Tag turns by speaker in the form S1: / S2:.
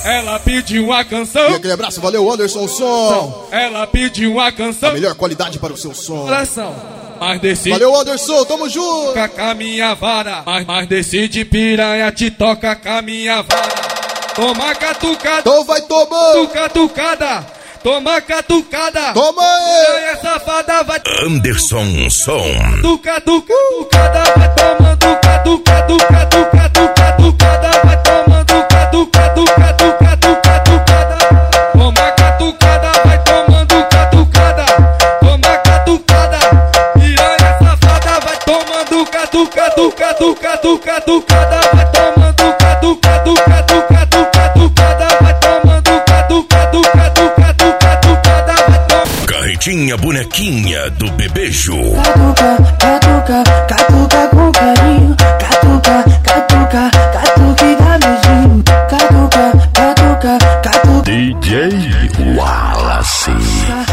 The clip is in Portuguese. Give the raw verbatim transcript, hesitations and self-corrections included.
S1: Ela pediu uma canção.
S2: E aquele abraço, valeu Anderson Som.
S1: Ela pediu uma canção.
S2: A melhor qualidade para o seu som.
S1: Coração. Mas decide.
S2: Valeu Anderson, tamo junto.
S1: Toca com a minha vara. Mas, mas decide piranha, te toca com a minha vara. Toma catucada.
S2: Então vai tomando.
S1: Catucada. Toma catucada.
S2: Toma aí.
S1: Piranha safada vai.
S3: Anderson Som.
S1: Tuca, tuca, tucada vai tomando. Catuca, tuca, tuca, tuca, tucada vai tomando. Catuca, tuca, tuca, tuca, tucada. Toma catucada vai tomando. Catucada. Toma catucada. Piranha safada vai tomando. Catuca, tuca, tuca, tuca, tucada vai tomando. Catuca, tuca, tuca, tuca, tucada vai tomando. Catuca, tuca, tuca, tuca, tucada vai tomando.
S3: Carretinha bonequinha do Bebejo.
S4: Catuca, catuca, catuca com carinho. Catuca, catuca, catuca e dá beijinho. Catuca, catuca, catuca.
S3: D J Wallace.